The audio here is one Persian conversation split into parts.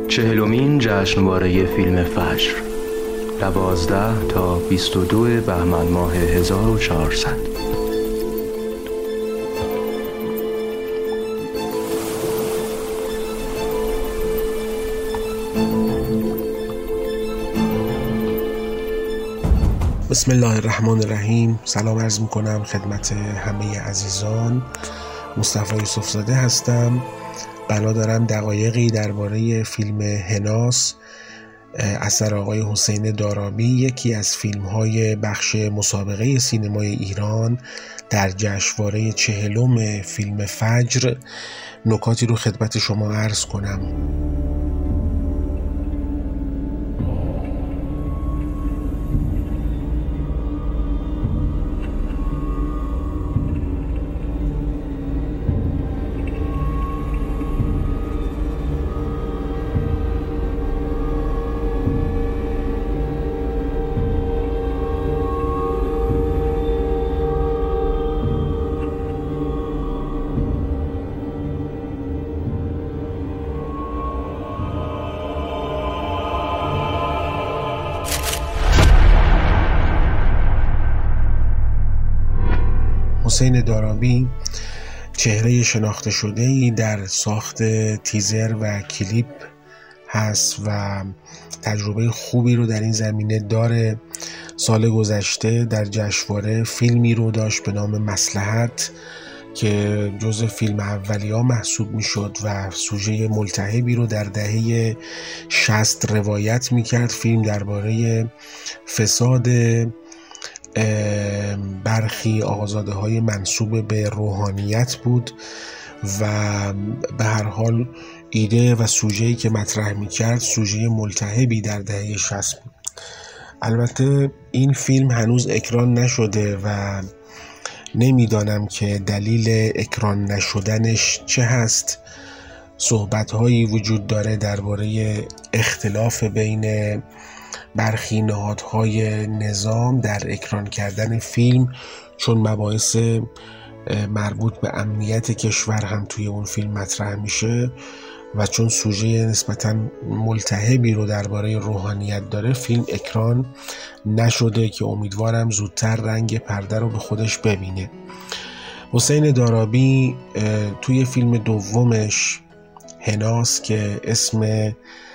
40مین جشنواره فیلم فجر 12 تا 22 بهمن ماه 1400. بسم الله الرحمن الرحیم. سلام عرض میکنم خدمت همه عزیزان. مصطفی یوسفزاده هستم. بنا دارم دقایقی درباره فیلم هناس اثر آقای حسین دارابی، یکی از فیلم‌های بخش مسابقه سینمای ایران در جشنواره 40 فیلم فجر، نکاتی رو خدمت شما عرض کنم. حسین دارابی چهره شناخته شده‌ای در ساخت تیزر و کلیپ هست و تجربه خوبی رو در این زمینه داره. سال گذشته در جشنواره فیلمی رو داشت به نام مصلحت که جزو فیلم اولیه‌ها محسوب میشد و سوژه ملتهبی رو در دهه 60 روایت میکرد. فیلم درباره فساد برخی آقازاده های منسوب به روحانیت بود و به هر حال ایده و سوژه‌ای که مطرح می‌کرد سوژه ملتهبی در دهه 60 بود. البته این فیلم هنوز اکران نشده و نمیدانم که دلیل اکران نشدنش چه هست. صحبت‌هایی وجود داره درباره اختلاف بین برخی نهادهای نظام در اکران کردن فیلم، چون مباحث مربوط به امنیت کشور هم توی اون فیلم مطرح میشه و چون سوژه نسبتاً ملتهبی رو درباره روحانیت داره، فیلم اکران نشده که امیدوارم زودتر رنگ پرده رو به خودش ببینه. حسین دارابی توی فیلم دومش هناس که اسم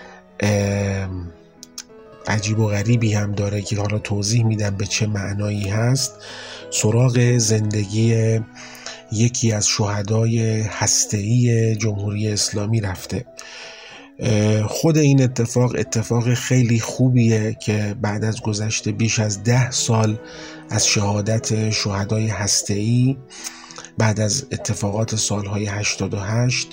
عجیب و غریبی هم داره که حالا توضیح میدم به چه معنایی هست، سراغ زندگی یکی از شهدای هسته‌ای جمهوری اسلامی رفته. خود این اتفاق خیلی خوبیه که بعد از گذشت بیش از 10 سال از شهادت شهدای هسته‌ای، بعد از اتفاقات سالهای 88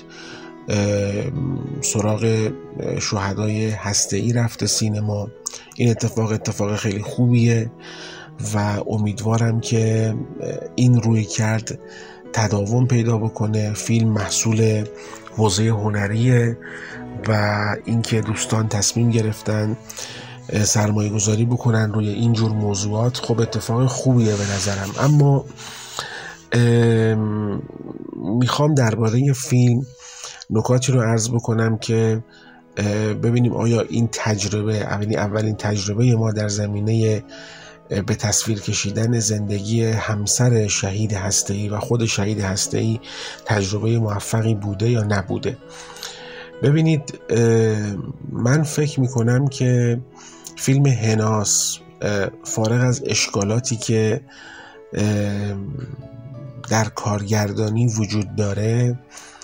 سراغ شهدای هسته‌ای رفته سینما. این اتفاق خیلی خوبیه و امیدوارم که این روی کرد تداوم پیدا بکنه. فیلم محصول حوزه هنریه و اینکه دوستان تصمیم گرفتن سرمایه گذاری بکنن روی اینجور موضوعات خب اتفاق خوبیه به نظرم. اما میخوام درباره فیلم نکاتی رو عرض بکنم که ببینیم آیا این تجربه اولین تجربه ما در زمینه به تصویر کشیدن زندگی همسر شهید هسته‌ای و خود شهید هسته‌ای تجربه موفقی بوده یا نبوده. ببینید، من فکر میکنم که فیلم هناس فارغ از اشکالاتی که در کارگردانی وجود داره،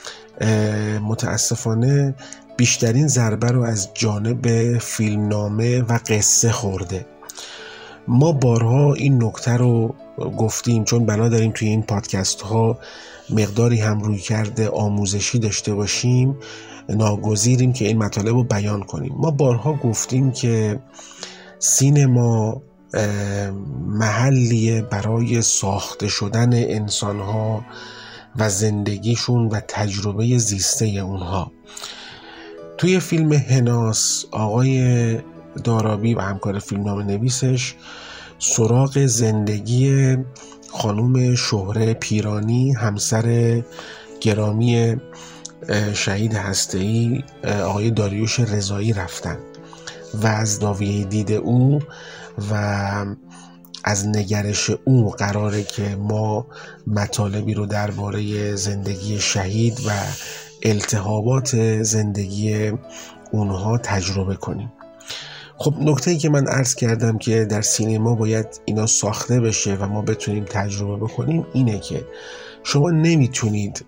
متاسفانه بیشترین ضربه رو از جانب فیلمنامه و قصه خورده. ما بارها این نکته رو گفتیم، چون بنا داریم توی این پادکست ها مقداری هم روی کرده آموزشی داشته باشیم، ناگزیریم که این مطالب رو بیان کنیم. ما بارها گفتیم که سینما محلیه برای ساخته شدن انسانها و زندگیشون و تجربه زیسته اونها. توی فیلم هناس آقای دارابی و همکار فیلمنامه نویسش سراغ زندگی خانم شهره پیرانی، همسر گرامی شهید هسته‌ای آقای داریوش رضایی رفتن و از زاویه دید او و از نگرش او قراره که ما مطالبی رو درباره زندگی شهید و التهابات زندگی اونها تجربه کنیم. خب نکته‌ای که من عرض کردم که در سینما باید اینا ساخته بشه و ما بتونیم تجربه بکنیم اینه که شما نمیتونید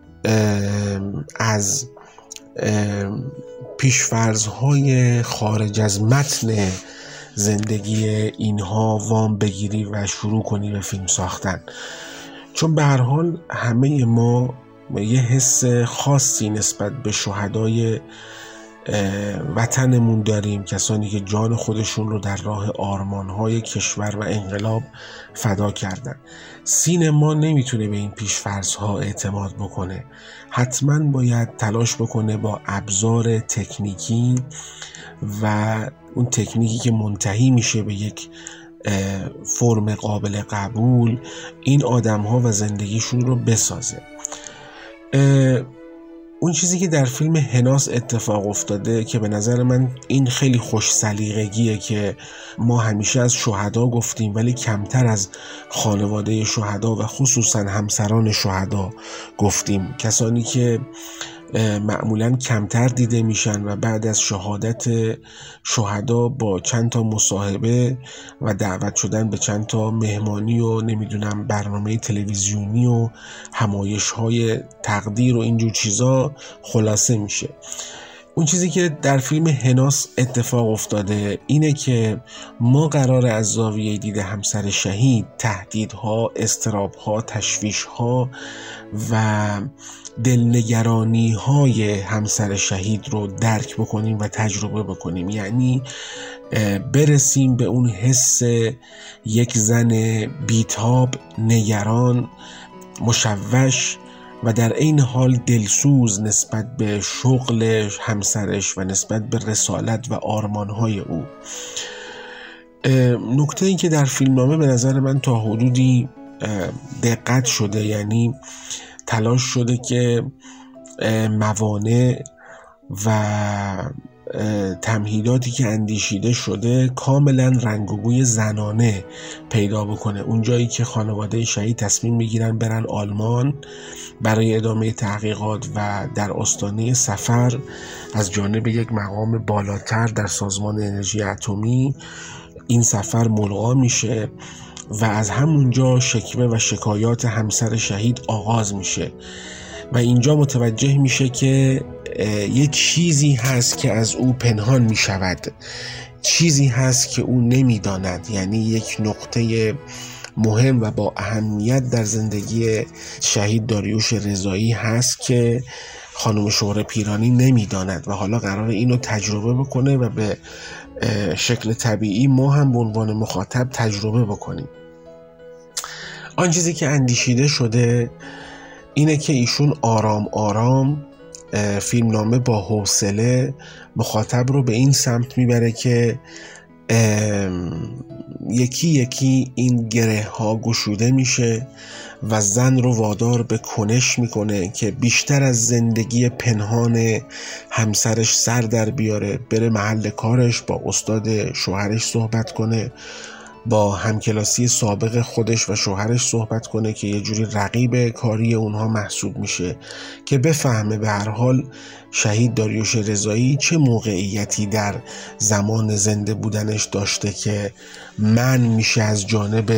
از پیش‌فرض‌های خارج از متن زندگی اینها وام بگیری و شروع کنی به فیلم ساختن، چون به هر حال همه ما یه حس خاصی نسبت به شهدای وطنمون داریم، کسانی که جان خودشون رو در راه آرمان‌های کشور و انقلاب فدا کردن. سینما نمیتونه به این پیش‌فرض‌ها اعتماد بکنه، حتما باید تلاش بکنه با ابزار تکنیکی و اون تکنیکی که منتهی میشه به یک فرم قابل قبول این آدم‌ها و زندگیشون رو بسازه. اون چیزی که در فیلم هناس اتفاق افتاده که به نظر من این خیلی خوش سلیقگیه که ما همیشه از شهدا گفتیم ولی کمتر از خانواده شهدا و خصوصا همسران شهدا گفتیم، کسانی که معمولاً کمتر دیده میشن و بعد از شهادت شهدا با چند تا مصاحبه و دعوت شدن به چند تا مهمانی و نمیدونم برنامه تلویزیونی و همایش‌های تقدیر و اینجور چیزا خلاصه میشه. اون چیزی که در فیلم هناس اتفاق افتاده اینه که ما قراره از زاویه دید همسر شهید تهدیدها، اضطرابها، تشویشها و دلنگرانی های همسر شهید رو درک بکنیم و تجربه بکنیم، یعنی برسیم به اون حس یک زن بیتاب، نگران، مشوش و در این حال دلسوز نسبت به شغل همسرش و نسبت به رسالت و آرمانهای او. نکته این که در فیلمنامه به نظر من تا حدودی دقت شده، یعنی تلاش شده که موانع و تمهیداتی که اندیشیده شده کاملا رنگ و بوی زنانه پیدا بکنه. اون جایی که خانواده شهید تصمیم میگیرن برن آلمان برای ادامه تحقیقات و در آستانه سفر از جانب یک مقام بالاتر در سازمان انرژی اتمی این سفر ملغا میشه و از همونجا شکوه و شکایات همسر شهید آغاز میشه و اینجا متوجه میشه که یه چیزی هست که از او پنهان میشود، چیزی هست که او نمیداند، یعنی یک نقطه مهم و با اهمیت در زندگی شهید داریوش رضایی هست که خانم شهره پیرانی نمیداند و حالا قراره اینو تجربه بکنه و به شکل طبیعی ما هم به عنوان مخاطب تجربه بکنیم. آن چیزی که اندیشیده شده اینه که ایشون آرام آرام فیلمنامه با حوصله مخاطب رو به این سمت میبره که یکی یکی این گره ها گشوده میشه و زن رو وادار به کنش میکنه که بیشتر از زندگی پنهان همسرش سر در بیاره، بره محل کارش با استاد شوهرش صحبت کنه، با همکلاسی سابق خودش و شوهرش صحبت کنه که یه جوری رقیب کاری اونها محسوب میشه، که بفهمه به هر حال شهید داریوش رضایی چه موقعیتی در زمان زنده بودنش داشته که من میشه از جانب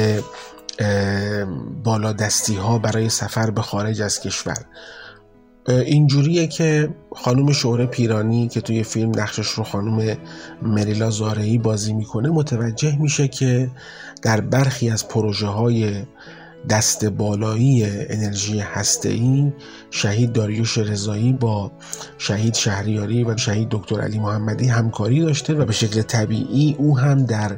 بالادستی ها برای سفر به خارج از کشور. اینجوریه که خانم شهره پیرانی که توی فیلم نقشش رو خانم مریلا زارعی بازی میکنه متوجه میشه که در برخی از پروژه های دست بالایی انرژی هسته‌ای شهید داریوش رضایی با شهید شهریاری و شهید دکتر علی محمدی همکاری داشته و به شکل طبیعی او هم در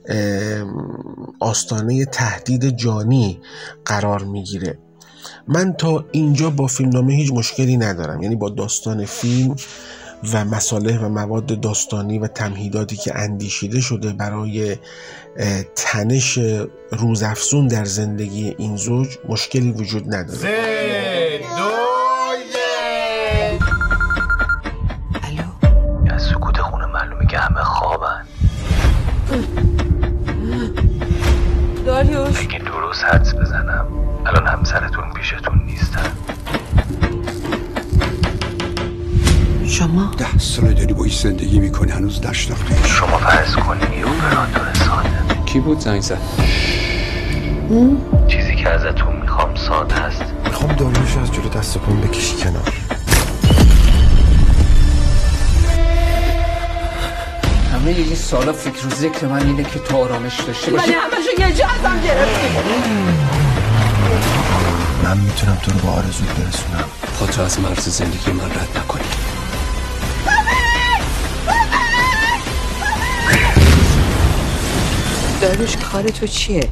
آستانه تهدید جانی قرار میگیره. من تا اینجا با فیلمنامه هیچ مشکلی ندارم، یعنی با داستان فیلم و مصالح و مواد داستانی و تمهیداتی که اندیشیده شده برای تنش روزافزون در زندگی این زوج مشکلی وجود نداره. 3، 2، 1 باش. اگه درست حدس بزنم الان همسرتون پیشتون نیستن. شما 10 ساله داری با ایش زندگی میکنی هنوز نشناختی. شما فرض کنین یه اپراتور ساده. کی بود زنگ زد؟ چیزی که ازتون میخوام ساده است. میخوام داریوش از جلو دست و پام بکشی کنار. همه این سالا فکر و ذکر من اینه که تو آرامش داشته باشی. ولی همشو یه جا ازم گرفتی. من میتونم تو رو با آرزوت برسونم. خودت از مرز زندگی من رد نکنی. داریوش کار تو چیه؟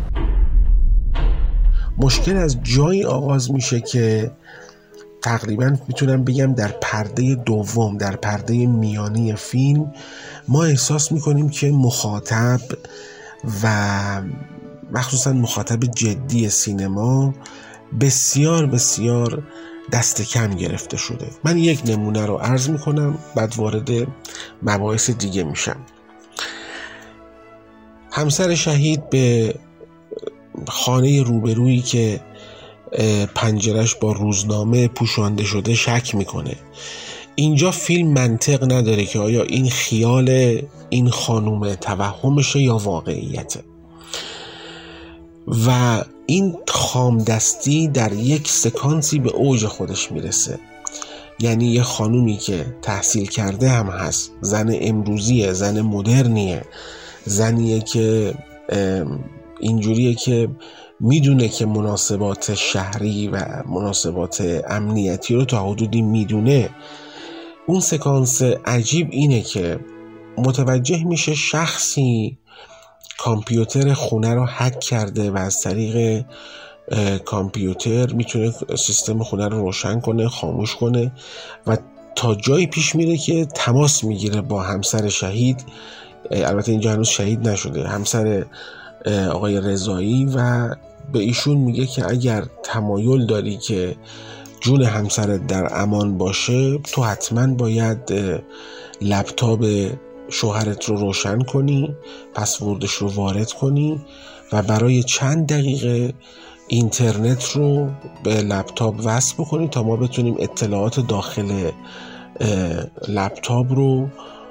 مشکل از جایی آغاز میشه که تقریبا میتونم بگم در پرده دوم، در پرده میانی فیلم ما احساس میکنیم که مخاطب و مخصوصا مخاطب جدی سینما بسیار بسیار دست کم گرفته شده. من یک نمونه رو عرض میکنم بعد وارد مباحث دیگه میشم. همسر شهید به خانه روبرویی که پنجرش با روزنامه پوشانده شده شک میکنه. اینجا فیلم منطق نداره که آیا این خیال این خانومه توهمشه یا واقعیته و این خامدستی در یک سکانسی به اوج خودش میرسه. یعنی یه خانومی که تحصیل کرده هم هست، زن امروزیه، زن مدرنیه، زنیه که اینجوریه که میدونه که مناسبات شهری و مناسبات امنیتی رو تا حدودی میدونه. اون سکانس عجیب اینه که متوجه میشه شخصی کامپیوتر خونه رو هک کرده و از طریق کامپیوتر میتونه سیستم خونه رو روشن کنه، خاموش کنه و تا جایی پیش میره که تماس میگیره با همسر شهید. البته اینجا هنوز شهید نشده، همسر آقای رضایی، و به ایشون میگه که اگر تمایل داری که جون همسرت در امان باشه تو حتما باید لپتاپ شوهرت رو روشن کنی، پسوردش رو وارد کنی و برای چند دقیقه اینترنت رو به لپتاپ وصل بکنی تا ما بتونیم اطلاعات داخل لپتاپ رو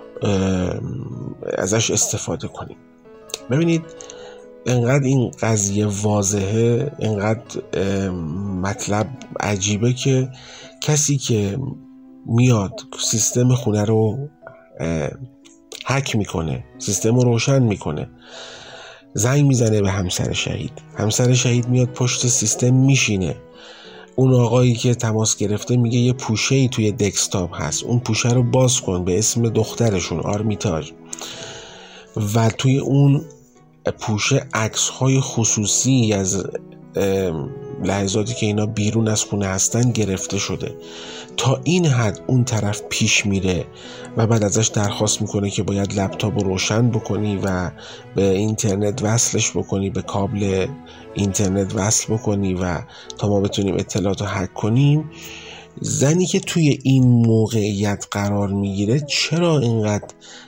ازش استفاده کنیم. ببینید اینقدر این قضیه واضحه، اینقدر مطلب عجیبه که کسی که میاد سیستم خونه رو هک میکنه، سیستم رو روشن میکنه، زنگ میزنه به همسر شهید، همسر شهید میاد پشت سیستم میشینه، اون آقایی که تماس گرفته میگه یه پوشه‌ای توی دسکتاپ هست، اون پوشه رو باز کن به اسم دخترشون آرمیتاژ، و توی اون پوشه عکس‌های خصوصی از لحظاتی که اینا بیرون از خونه هستن گرفته شده. تا این حد اون طرف پیش میره و بعد ازش درخواست میکنه که باید لپتاپ رو روشن بکنی و به اینترنت وصلش بکنی، به کابل اینترنت وصل بکنی و تا ما بتونیم اطلاعات رو هک کنیم. زنی که توی این موقعیت قرار میگیره چرا اینقدر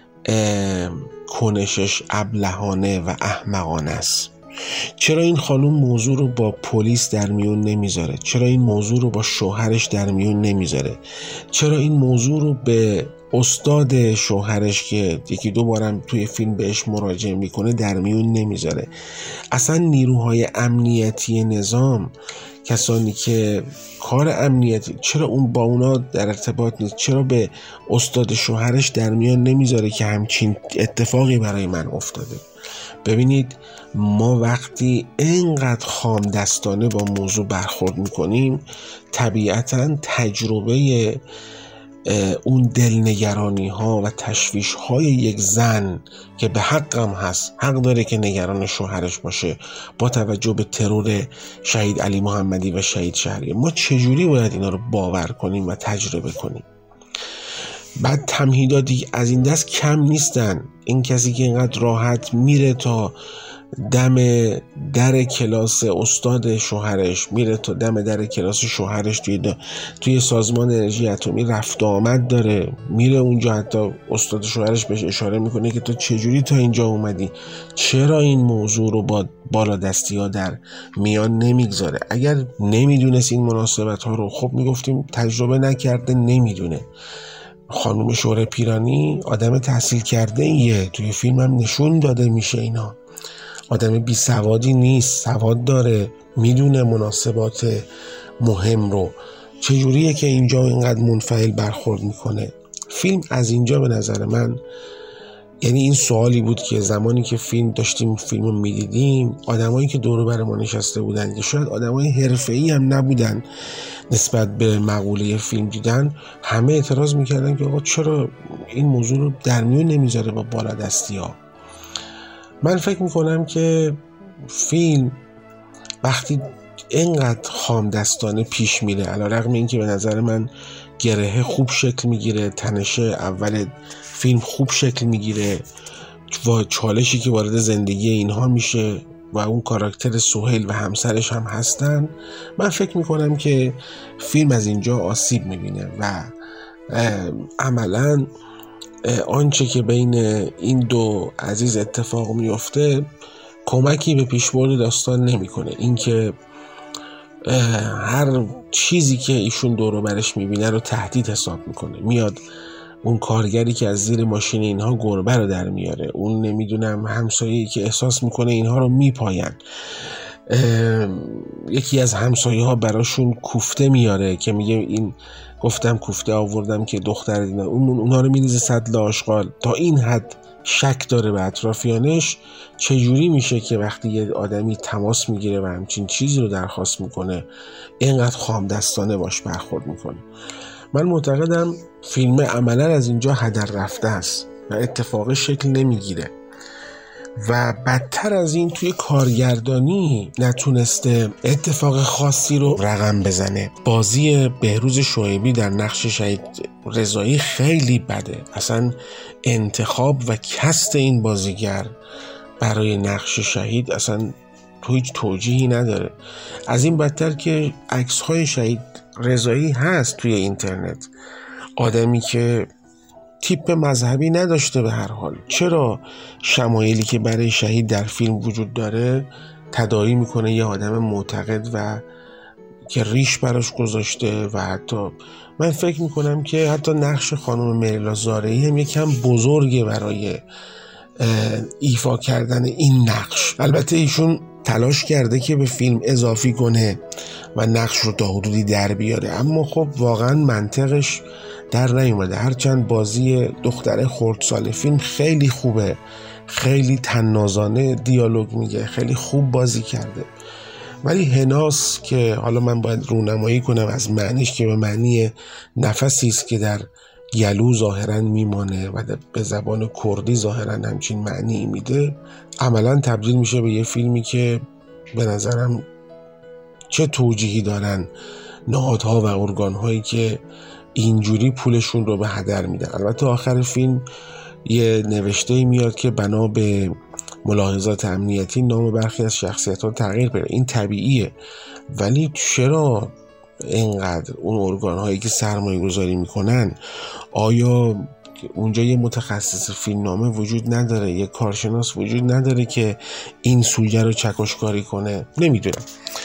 کنشش ابلهانه و احمقانه است؟ چرا این خانوم موضوع رو با پلیس در میون نمیذاره؟ چرا این موضوع رو با شوهرش در میون نمیذاره؟ چرا این موضوع رو به استاد شوهرش که یکی دو بارم توی فیلم بهش مراجعه میکنه در میون نمیذاره؟ اصلا نیروهای امنیتی نظام، کسانی که کار امنیتی، چرا اون با اونا در ارتباط نیست؟ چرا به استاد شوهرش در میان نمیذاره که همچین اتفاقی برای من افتاده؟ ببینید ما وقتی اینقدر خام دستانه با موضوع برخورد میکنیم طبیعتاً تجربه اون دلنگرانی ها و تشویش های یک زن که به حقم هست، حق داره که نگران شوهرش باشه با توجه به ترور شهید علی محمدی و شهید شهریه، ما چجوری باید اینا رو باور کنیم و تجربه کنیم؟ بعد تمهیداتی از این دست کم نیستن. این کسی که اینقدر راحت میره تا دم در کلاس استاد شوهرش، میره تا دم در کلاس شوهرش توی سازمان انرژی اتمی رفت آمد داره، میره اونجا، حتی استاد شوهرش بهش اشاره میکنه که تو چجوری تا اینجا اومدی، چرا این موضوع رو با بالادستی ها در میان نمیگذاره. اگر نمیدونست این مناسبت ها رو، خب میگفتیم تجربه نکرده، نمیدونه. خانم شوره پیرانی آدم تحصیل کرده ایه، توی فیلم هم نشون داده میشه اینا. آدم بی سوادی نیست، سواد داره، میدونه مناسبات مهم رو. چجوریه که اینجا اینقدر منفعل برخورد میکنه؟ فیلم از اینجا به نظر من، یعنی این سوالی بود که زمانی که داشتیم فیلم رو میدیدیم، آدمایی که دور و بر ما نشسته بودن که شاید آدمای حرفه‌ای هم نبودن نسبت به مقوله فیلم دیدن، همه اعتراض میکردن که آقا چرا این موضوع رو در میون نمیذاره با بالادستی ها. من فکر میکنم که فیلم وقتی اینقدر خامدستانه پیش میره، علیرغم اینکه به نظر من گره خوب شکل میگیره، تنشه اول فیلم خوب شکل میگیره و چالشی که وارد زندگی اینها میشه و اون کاراکتر سهیل و همسرش هم هستن، من فکر میکنم که فیلم از اینجا آسیب میبینه و عملاً آنچه که بین این دو عزیز اتفاق میفته کمکی به پیشبرد داستان نمیکنه. اینکه هر چیزی که ایشون دور و برش میبینه رو تهدید حساب میکنه، میاد اون کارگری که از زیر ماشین اینها گربه رو در میاره، اون نمیدونم همسایه‌ای که احساس میکنه اینها رو میپاین، یکی از همسایه ها براشون کوفته میاره که میگه این گفتم کوفته آوردم که دختر دیدن، اونها رو میریزه سطل آشغال. تا این حد شک داره به اطرافیانش. چجوری میشه که وقتی یه آدمی تماس میگیره و همچین چیزی رو درخواست میکنه اینقدر خامدستانه باش برخورد میکنه؟ من معتقدم فیلم عملا از اینجا هدر رفته است و اتفاق شکل نمیگیره و بدتر از این توی کارگردانی نتونسته اتفاق خاصی رو رقم بزنه. بازی بهروز شعیبی در نقش شهید رضایی خیلی بده، اصلا انتخاب و کست این بازیگر برای نقش شهید اصلا هیچ توجیهی نداره. از این بدتر که عکس‌های شهید رضایی هست توی اینترنت، آدمی که تیپ مذهبی نداشته به هر حال. چرا شمایلی که برای شهید در فیلم وجود داره تداعی میکنه یه آدم معتقد و که ریش براش گذاشته و حتی من فکر میکنم که حتی نقش خانم مریلا زارعی هم یکم بزرگه برای ایفا کردن این نقش. البته ایشون تلاش کرده که به فیلم اضافی کنه و نقش رو تا حدودی در بیاره، اما خب واقعا منطقش در نیومده. هرچند بازی دختر خردسال فیلم خیلی خوبه، خیلی طنازانه دیالوگ میگه، خیلی خوب بازی کرده، ولی هناس که حالا من باید رونمایی کنم از معنیش که به معنی نفسی است که در گلو ظاهرا میمانه و به زبان کردی ظاهرا همچین معنی میده، عملا تبدیل میشه به یه فیلمی که به نظرم چه توجیهی دارن نهادها و ارگانهایی که اینجوری پولشون رو به هدر میدن. البته آخر فیلم یه نوشته میاد که بنا به ملاحظات امنیتی نام برخی از شخصیت‌ها تغییر پیدا، این طبیعیه، ولی چرا اینقدر اون ارگان‌هایی که سرمایه گذاری میکنن، آیا اونجا یه متخصص فیلمنامه وجود نداره، یه کارشناس وجود نداره که این سویه رو چکشکاری کنه؟ نمیدونم.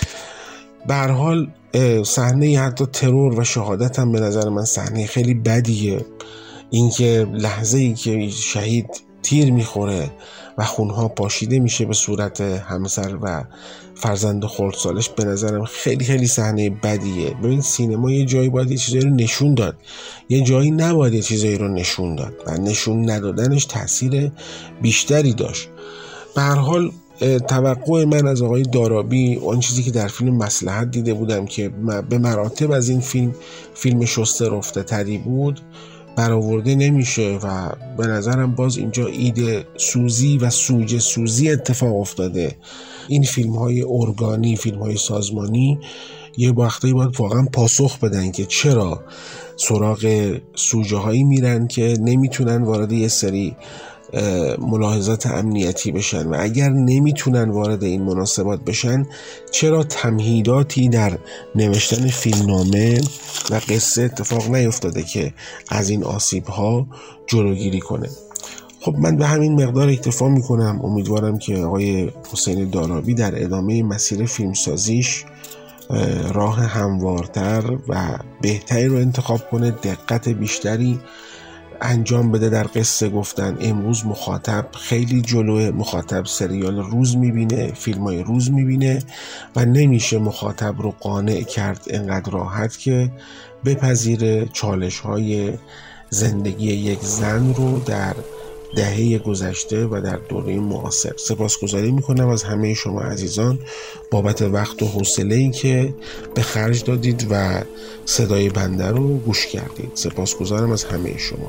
به هر حال صحنه حتی ترور و شهادت هم به نظر من صحنه خیلی بدیه. اینکه لحظه‌ای که شهید تیر میخوره و خونها پاشیده میشه به صورت همسر و فرزند خردسالش، به نظرم خیلی خیلی صحنه بدیه. ببین سینما یه جایی باید یه چیزایی رو نشون داد، یه جایی نباید یه چیزایی رو نشون داد و نشون ندادنش تاثیر بیشتری داشت. به هر حال توقع من از آقای دارابی، اون چیزی که در فیلم مصلحت دیده بودم که به مراتب از این فیلم شسته رفته تری بود، برآورده نمیشه و به نظرم باز اینجا ایده سوزی و سوژه سوزی اتفاق افتاده. این فیلم های ارگانی، فیلم های سازمانی یه وقتایی باید واقعا پاسخ بدن که چرا سراغ سوژه هایی میرن که نمیتونن وارد یه سری ملاحظات امنیتی بشن و اگر نمیتونن وارد این مناسبات بشن چرا تمهیداتی در نوشتن فیلمنامه و قصه اتفاق نیفتاده که از این آسیب‌ها جلوگیری کنه. خب من به همین مقدار اکتفا میکنم. امیدوارم که آقای حسین دارابی در ادامه مسیر فیلمسازیش راه هموارتر و بهتری رو انتخاب کنه، دقت بیشتری انجام بده در قصه گفتن. امروز مخاطب خیلی جلوه، مخاطب سریال روز میبینه، فیلمای روز میبینه و نمیشه مخاطب رو قانع کرد انقدر راحت که بپذیره چالش های زندگی یک زن رو در دهه گذشته و در دوره معاصر. سپاسگزاری میکنم از همه شما عزیزان بابت وقت و حوصله‌ای که به خرج دادید و صدای بنده رو گوش کردید. سپاسگزارم از همه شما.